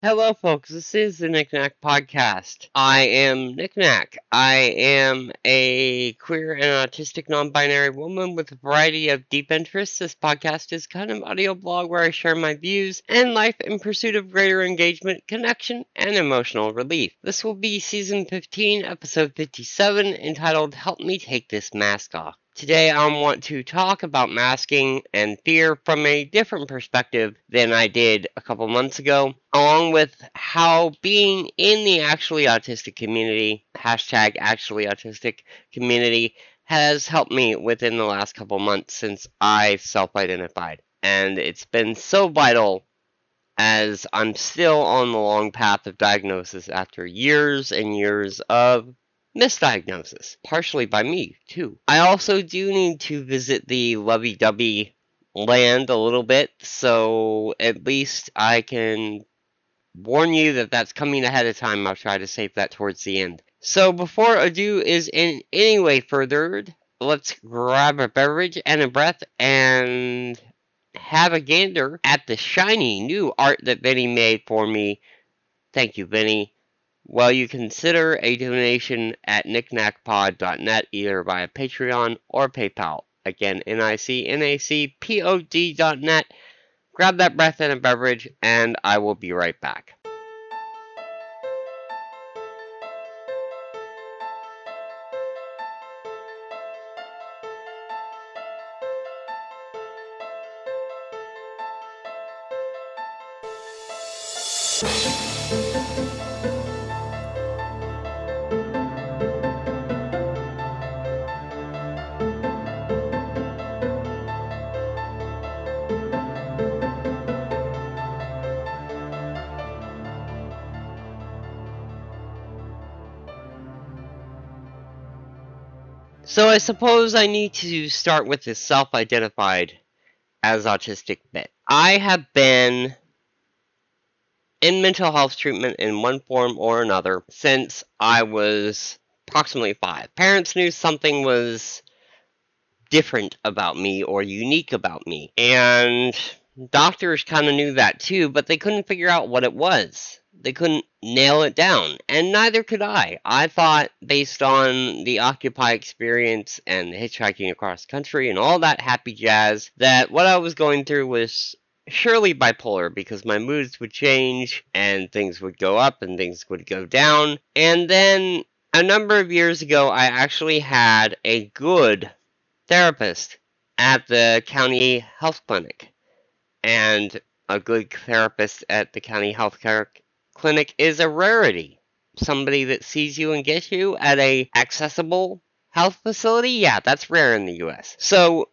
Hello, folks. This is the Knick Knack Podcast. I am Knick Knack. I am a queer and autistic non-binary woman with a variety of deep interests. This podcast is kind of audio blog where I share my views and life in pursuit of greater engagement, connection, and emotional relief. This will be Season 15, Episode 57, entitled Help Me Take This Mask Off. Today I want to talk about masking and fear from a different perspective than I did a couple months ago, along with how being in the actually autistic community, hashtag actually autistic community, has helped me within the last couple months since I self-identified. And it's been so vital as I'm still on the long path of diagnosis after years and years of misdiagnosis, partially by me, too. I also do need to visit the lovey-dovey land a little bit, so at least I can warn you that that's coming ahead of time. I'll try to save that towards the end. So before ado is in any way furthered, let's grab a beverage and a breath and have a gander at the shiny new art that Vinny made for me. Thank you, Vinny. Well, you consider a donation at knickknackpod.net either via Patreon or PayPal. Again, NICKNACPOD.net. Grab that breath and a beverage, and I will be right back. So I suppose I need to start with this self-identified as autistic bit. I have been in mental health treatment in one form or another since I was approximately 5. Parents knew something was different about me or unique about me, and doctors kind of knew that too, but they couldn't figure out what it was. They couldn't nail it down, and neither could I. I thought, based on the Occupy experience and the hitchhiking across country and all that happy jazz, that what I was going through was surely bipolar, because my moods would change and things would go up and things would go down. And then a number of years ago, I actually had a good therapist at the county health clinic. And a good therapist at the county health care clinic is a rarity. Somebody that sees you and gets you at a accessible health facility, yeah, that's rare in the US. So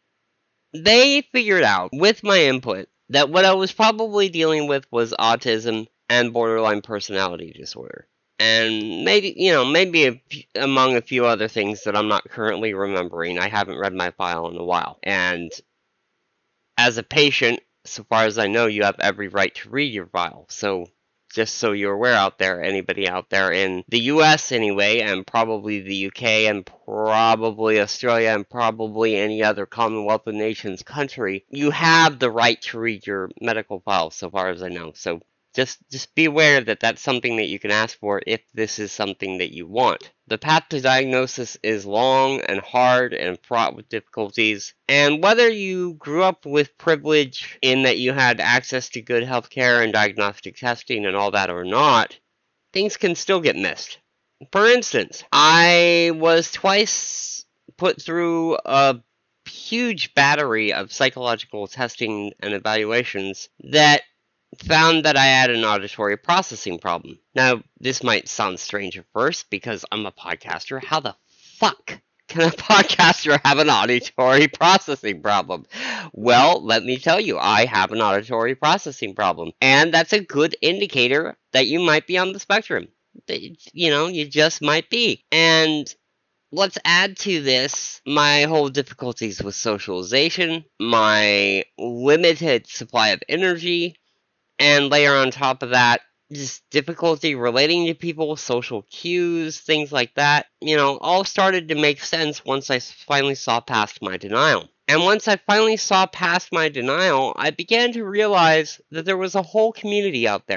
they figured out, with my input, that what I was probably dealing with was autism and borderline personality disorder. And maybe among a few other things that I'm not currently remembering. I haven't read my file in a while. And as a patient, so far as I know, you have every right to read your file. So just so you're aware out there, anybody out there in the US anyway, and probably the UK, and probably Australia, and probably any other Commonwealth of Nations country, you have the right to read your medical file, so far as I know. So just be aware that that's something that you can ask for if this is something that you want. The path to diagnosis is long and hard and fraught with difficulties, and whether you grew up with privilege in that you had access to good healthcare and diagnostic testing and all that or not, things can still get missed. For instance, I was twice put through a huge battery of psychological testing and evaluations that found that I had an auditory processing problem. Now, this might sound strange at first because I'm a podcaster. How the fuck can a podcaster have an auditory processing problem? Well, let me tell you, I have an auditory processing problem, and that's a good indicator that you might be on the spectrum. You just might be. And let's add to this my whole difficulties with socialization, my limited supply of energy, and layer on top of that, just difficulty relating to people, social cues, things like that, all started to make sense once I finally saw past my denial. And once I finally saw past my denial, I began to realize that there was a whole community out there,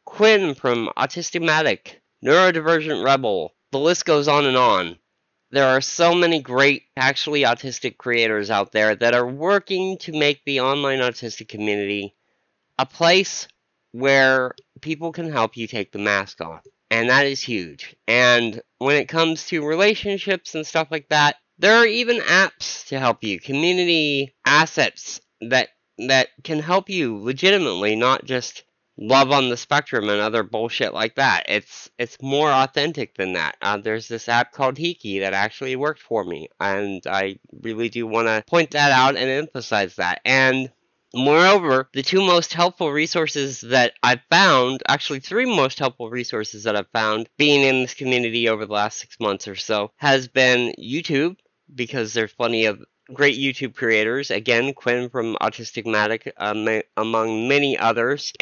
Quinn from Autistic, Neurodivergent Rebel. The list goes on and on. There are so many great, actually autistic creators out there that are working to make the online autistic community a place where people can help you take the mask off. And that is huge. And when it comes to relationships and stuff like that, there are even apps to help you, community assets that can help you legitimately, not just love on the spectrum and other bullshit like that. It's more authentic than that. There's this app called Hiki that actually worked for me, and I really do want to point that out and emphasize that. And moreover, the two most helpful resources that I've found, actually three most helpful resources that I've found being in this community over the last 6 months or so, has been YouTube, because there's plenty of great YouTube creators. Again, Quinn from Autistic, among many others.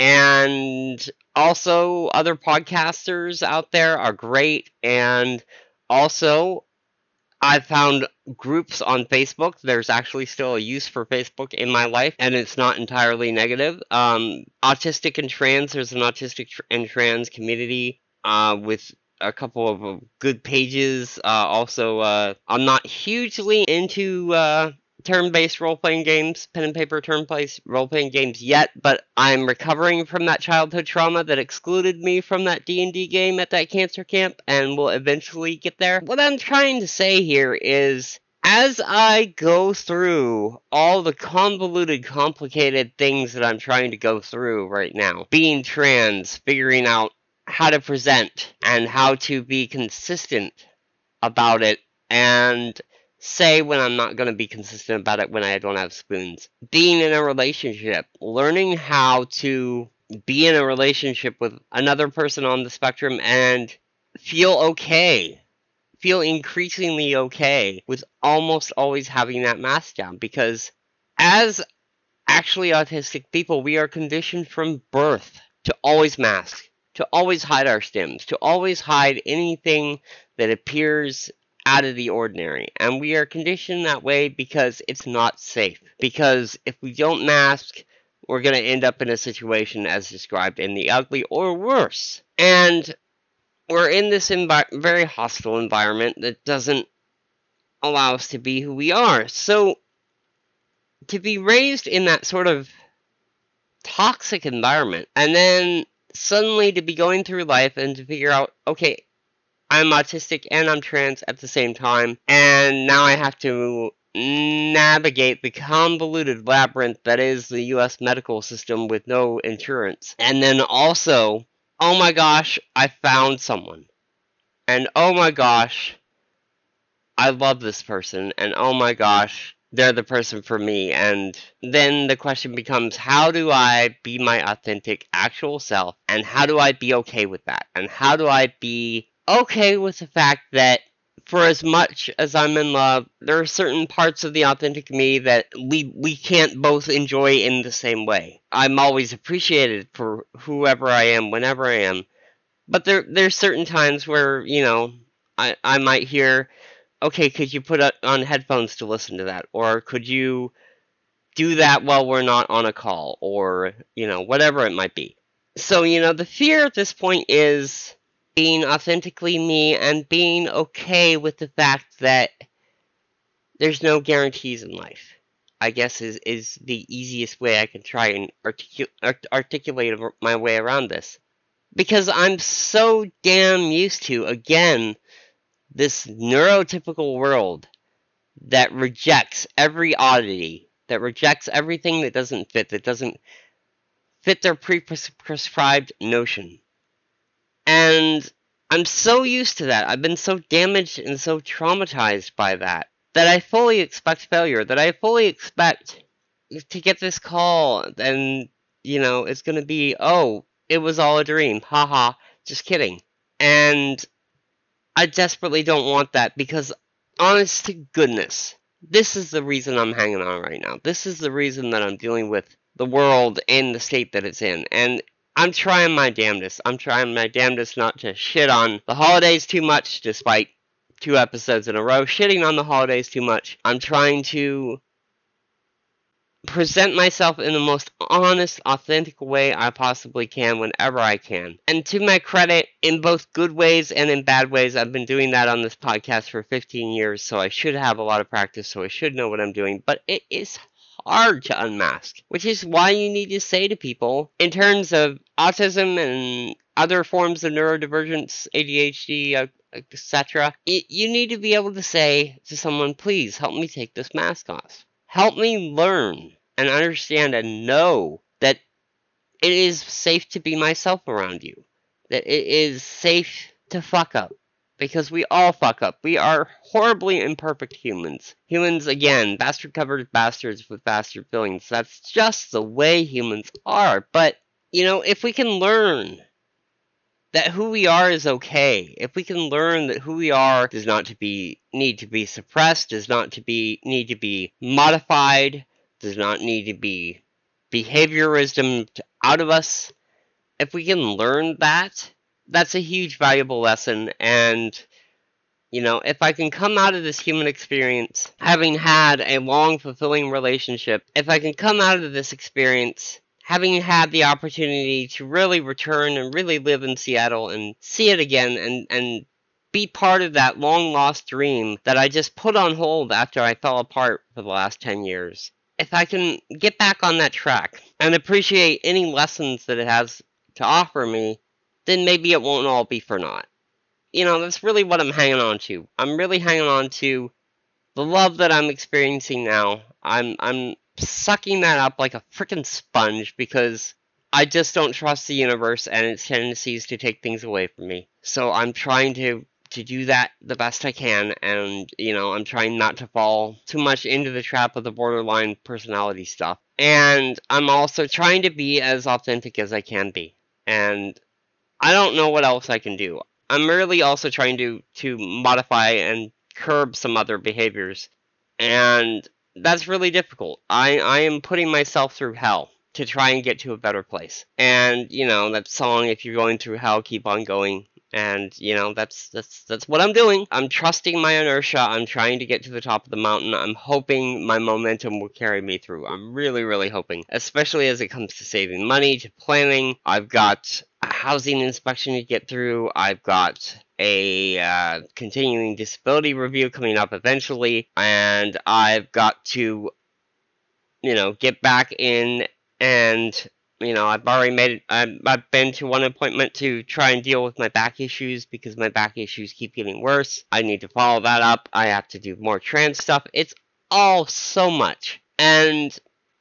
And also, other podcasters out there are great. And also, I found groups on Facebook. There's actually still a use for Facebook in my life, and it's not entirely negative. Autistic and Trans, there's an Autistic and Trans community with a couple of good pages. Also, I'm not hugely into turn-based role-playing games, pen and paper turn-based role-playing games yet, but I'm recovering from that childhood trauma that excluded me from that D&D game at that cancer camp, and will eventually get there. What I'm trying to say here is, as I go through all the convoluted, complicated things that I'm trying to go through right now, being trans, figuring out how to present, and how to be consistent about it, and say when I'm not going to be consistent about it when I don't have spoons. Being in a relationship, learning how to be in a relationship with another person on the spectrum and feel okay. Feel increasingly okay with almost always having that mask down, because as actually autistic people, we are conditioned from birth to always mask, to always hide our stims, to always hide anything that appears out of the ordinary. And we are conditioned that way because it's not safe. Because if we don't mask, we're going to end up in a situation as described in The Ugly, or worse. And we're in this very hostile environment that doesn't allow us to be who we are. So, to be raised in that sort of toxic environment, and then suddenly to be going through life and to figure out, okay, I'm autistic and I'm trans at the same time, and now I have to navigate the convoluted labyrinth that is the US medical system with no insurance. And then also, oh my gosh, I found someone. And oh my gosh, I love this person. And oh my gosh, they're the person for me. And then the question becomes, how do I be my authentic, actual self? And how do I be okay with that? And how do I be okay with the fact that for as much as I'm in love, there are certain parts of the authentic me that we can't both enjoy in the same way. I'm always appreciated for whoever I am, whenever I am. But there's certain times where, you know, I might hear, okay, could you put on headphones to listen to that? Or could you do that while we're not on a call? Or, you know, whatever it might be. So, you know, the fear at this point is being authentically me and being okay with the fact that there's no guarantees in life, I guess is the easiest way I can try and articulate my way around this. Because I'm so damn used to, again, this neurotypical world that rejects every oddity, that rejects everything that doesn't fit their prescribed notion. And I'm so used to that. I've been so damaged and so traumatized by that I fully expect failure, that I fully expect to get this call and, you know, it's going to be, oh, it was all a dream. Haha, just kidding. And I desperately don't want that, because, honest to goodness, this is the reason I'm hanging on right now. This is the reason that I'm dealing with the world in the state that it's in. And I'm trying my damnedest. I'm trying my damnedest not to shit on the holidays too much, despite 2 episodes in a row shitting on the holidays too much. I'm trying to present myself in the most honest, authentic way I possibly can whenever I can. And to my credit, in both good ways and in bad ways, I've been doing that on this podcast for 15 years, so I should have a lot of practice, so I should know what I'm doing. But it is hard to unmask, which is why you need to say to people, in terms of autism and other forms of neurodivergence, ADHD, etc., you need to be able to say to someone, please help me take this mask off. Help me learn and understand and know that it is safe to be myself around you. That it is safe to fuck up. Because we all fuck up. We are horribly imperfect humans. Humans, again, bastard covered bastards with bastard feelings. That's just the way humans are. But, if we can learn that who we are is okay, if we can learn that who we are does not need to be suppressed, does not need to be modified, does not need to be behaviorism out of us, if we can learn that, that's a huge valuable lesson. And if I can come out of this human experience having had a long, fulfilling relationship, if I can come out of this experience having had the opportunity to really return and really live in Seattle and see it again and be part of that long-lost dream that I just put on hold after I fell apart for the last 10 years, if I can get back on that track and appreciate any lessons that it has to offer me, then maybe it won't all be for naught. That's really what I'm hanging on to. I'm really hanging on to the love that I'm experiencing now. I'm sucking that up like a freaking sponge because I just don't trust the universe and its tendencies to take things away from me. So I'm trying to do that the best I can, and I'm trying not to fall too much into the trap of the borderline personality stuff. And I'm also trying to be as authentic as I can be. And I don't know what else I can do. I'm really also trying to modify and curb some other behaviors. And that's really difficult. I am putting myself through hell to try and get to a better place. And, that song, if you're going through hell, keep on going. And, that's what I'm doing. I'm trusting my inertia. I'm trying to get to the top of the mountain. I'm hoping my momentum will carry me through. I'm really, really hoping. Especially as it comes to saving money, to planning. I've got a housing inspection to get through. I've got a continuing disability review coming up eventually. And I've got to, get back in and I've already I've been to one appointment to try and deal with my back issues because my back issues keep getting worse. I need to follow that up. I have to do more trans stuff. It's all so much. And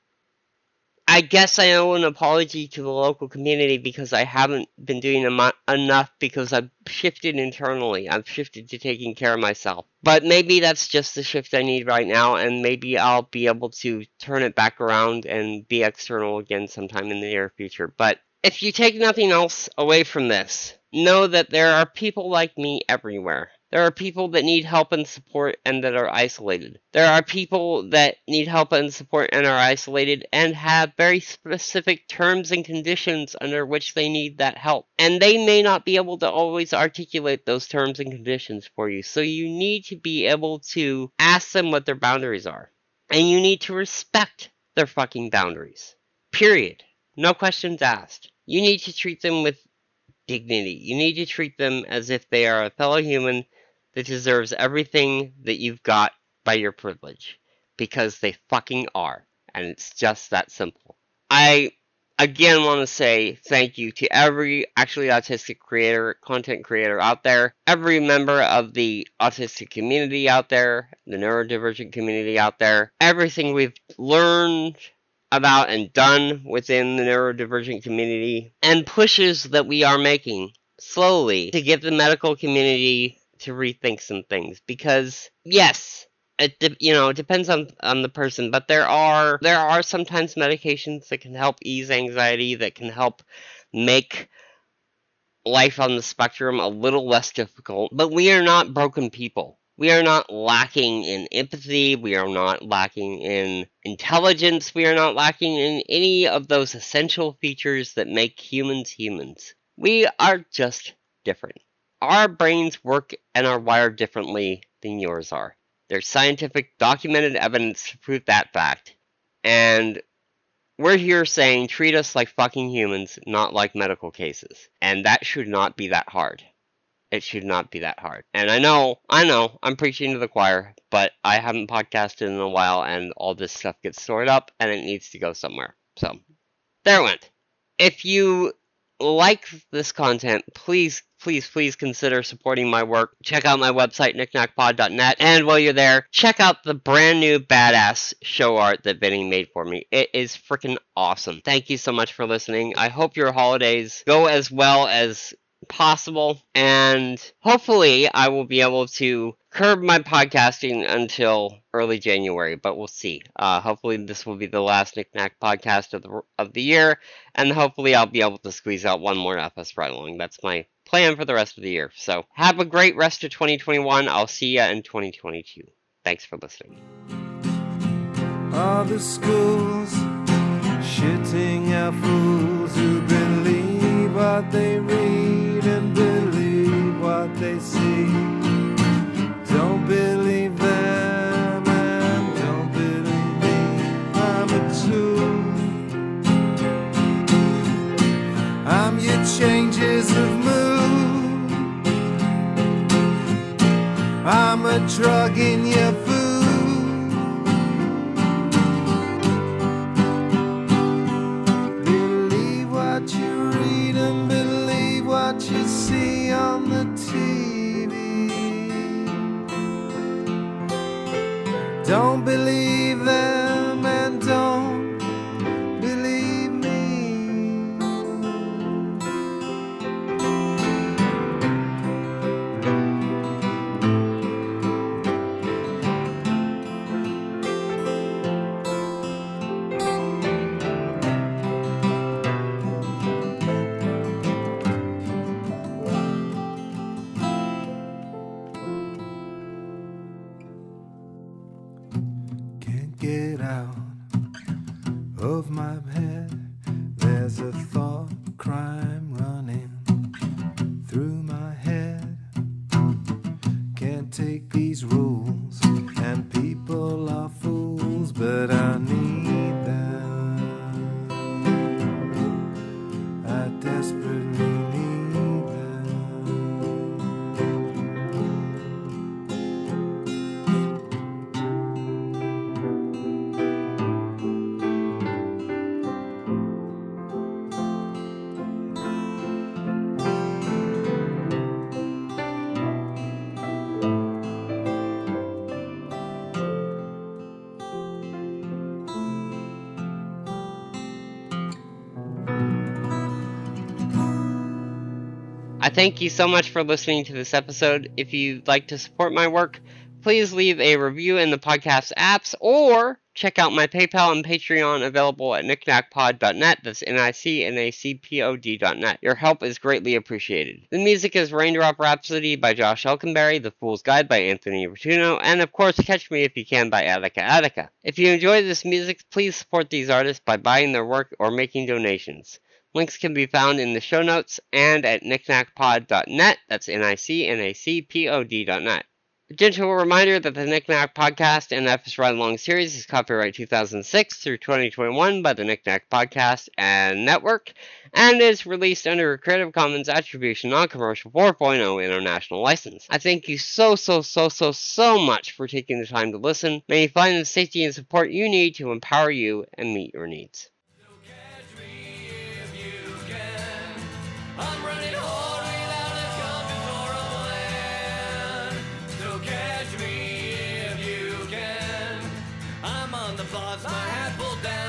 I guess I owe an apology to the local community because I haven't been doing enough because I've shifted internally. I've shifted to taking care of myself. But maybe that's just the shift I need right now, and maybe I'll be able to turn it back around and be external again sometime in the near future. But if you take nothing else away from this, know that there are people like me everywhere. There are people that need help and support and that are isolated. There are people that need help and support and are isolated and have very specific terms and conditions under which they need that help. And they may not be able to always articulate those terms and conditions for you. So you need to be able to ask them what their boundaries are. And you need to respect their fucking boundaries. Period. No questions asked. You need to treat them with dignity. You need to treat them as if they are a fellow human that deserves everything that you've got by your privilege. Because they fucking are. And it's just that simple. I, again, want to say thank you to every actually autistic content creator out there. Every member of the autistic community out there. The neurodivergent community out there. Everything we've learned about and done within the neurodivergent community, and pushes that we are making slowly to get the medical community to rethink some things. Because yes, it depends on the person, but there are sometimes medications that can help ease anxiety, that can help make life on the spectrum a little less difficult. But we are not broken people. We are not lacking in empathy. We are not lacking in intelligence. We are not lacking in any of those essential features that make humans humans. We are just different. Our brains work and are wired differently than yours are. There's scientific documented evidence to prove that fact. And we're here saying treat us like fucking humans, not like medical cases. And that should not be that hard. It should not be that hard. And I know, I'm preaching to the choir, but I haven't podcasted in a while and all this stuff gets stored up and it needs to go somewhere. So, there it went. If you like this content, please consider supporting my work. Check out my website, knickknackpod.net. And while you're there, check out the brand new badass show art that Vinny made for me. It is freaking awesome. Thank you so much for listening. I hope your holidays go as well as possible, and hopefully I will be able to curb my podcasting until early January, but we'll see. Hopefully this will be the last Knickknack podcast of the year, and hopefully I'll be able to squeeze out one more episode right along. That's my plan for the rest of the year. So have a great rest of 2021. I'll see ya in 2022. Thanks for listening. All the schools shitting out fools who believe what they read and believe what they see. Don't believe them and don't believe me. I'm a tool. I'm your changes of mood. I'm a drug in your food. Believe what you read and believe what you see on the TV. Don't believe them and don't believe me. Can't get out of my head. There's a thought crime running through my head. Can't take these rules, and people are fools, but I need them. I desperately need them. I thank you so much for listening to this episode. If you'd like to support my work, please leave a review in the podcast apps or check out my PayPal and Patreon available at knickknackpod.net. That's knickknackpod.net. Your help is greatly appreciated. The music is Raindrop Rhapsody by Josh Elkenberry, The Fool's Guide by Anthony Rotuno, and of course Catch Me If You Can by Attica Attica. If you enjoy this music, please support these artists by buying their work or making donations. Links can be found in the show notes and at knickknackpod.net. That's knickknackpod.net. A gentle reminder that the Knickknack Podcast and Ephes Ride Along series is copyright 2006 through 2021 by the Knickknack Podcast and Network, and is released under a Creative Commons Attribution Non-Commercial 4.0 International License. I thank you so much for taking the time to listen. May you find the safety and support you need to empower you and meet your needs. I'm running hard without a compass or a plan. So catch me if you can. I'm on the boss, my hat pulled down.